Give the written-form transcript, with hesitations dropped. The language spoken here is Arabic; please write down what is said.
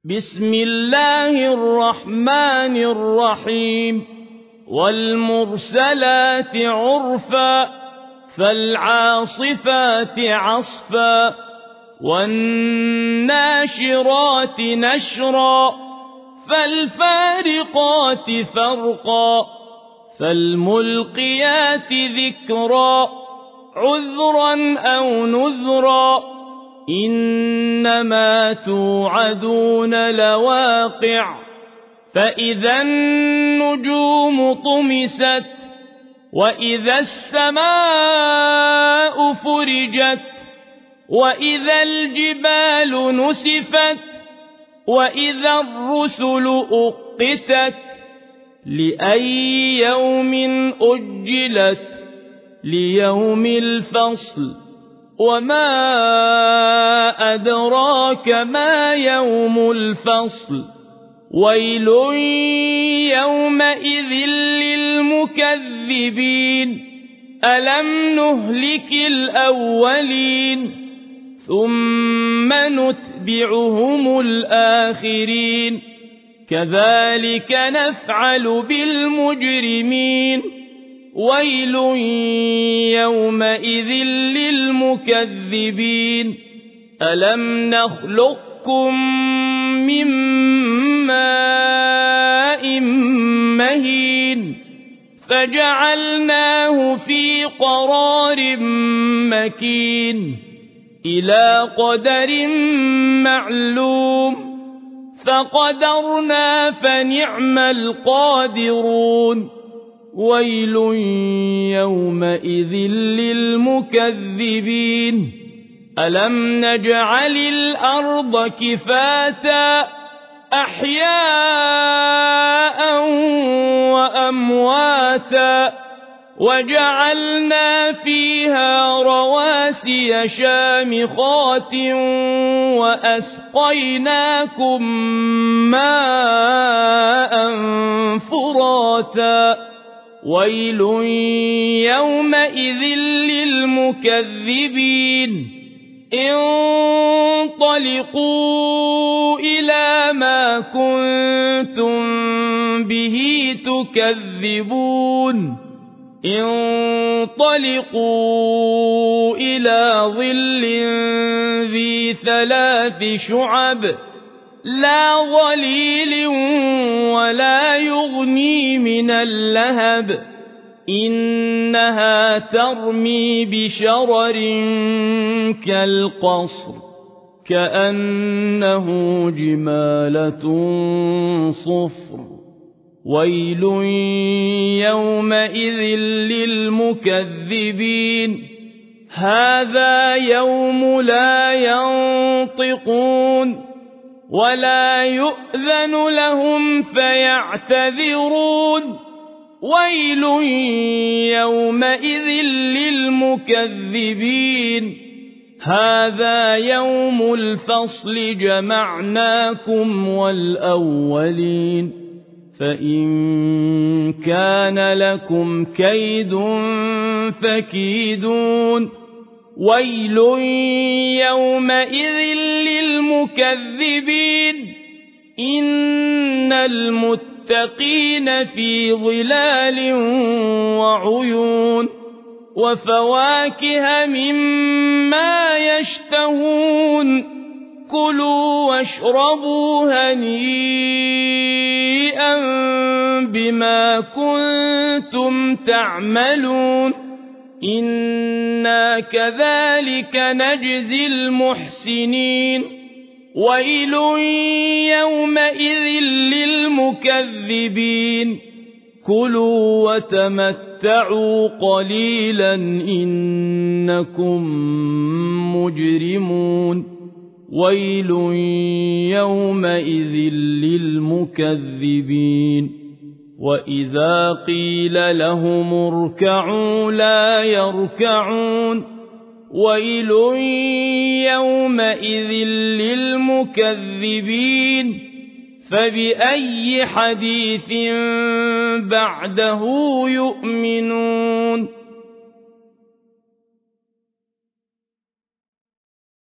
بسم الله الرحمن الرحيم والمرسلات عرفا فالعاصفات عصفا والناشرات نشرا فالفارقات فرقا فالملقيات ذكرا عذرا أو نذرا إنما توعدون لواقع فإذا النجوم طمست وإذا السماء فرجت وإذا الجبال نسفت وإذا الرسل أقتت لأي يوم أجلت ليوم الفصل وما أدراك ما يوم الفصل ويل يومئذ للمكذبين ألم نهلك الأولين ثم نتبعهم الآخرين كذلك نفعل بالمجرمين ويل يومئذ للمكذبين ألم نخلقكم من ماء مهين فجعلناه في قرار مكين إلى قدر معلوم فقدرنا فنعم القادرون ويل يومئذ للمكذبين ألم نجعل الأرض كفاتا أحياء وأمواتا وجعلنا فيها رواسي شامخات وأسقيناكم ماء فراتا ويل يومئذ للمكذبين انطلقوا إلى ما كنتم به تكذبون انطلقوا إلى ظل ذي 3 شعب لا ظليل ولا يغني من اللهب إنها ترمي بشرر كالقصر كأنه جمالة صفر ويل يومئذ للمكذبين هذا يوم لا ينطقون ولا يؤذن لهم فيعتذرون ويل يومئذ للمكذبين هذا يوم الفصل جمعناكم والأولين فإن كان لكم كيد فكيدون ويل يومئذ للمكذبين إن المتقين في ظلال وعيون وفواكه مما يشتهون كلوا واشربوا هنيئا بما كنتم تعملون إنا كذلك نجزي المحسنين ويل يومئذ للمكذبين كلوا وتمتعوا قليلا إنكم مجرمون ويل يومئذ للمكذبين وإذا قيل لهم اركعوا لا يركعون ويل يومئذ للمكذبين فبأي حديث بعده يؤمنون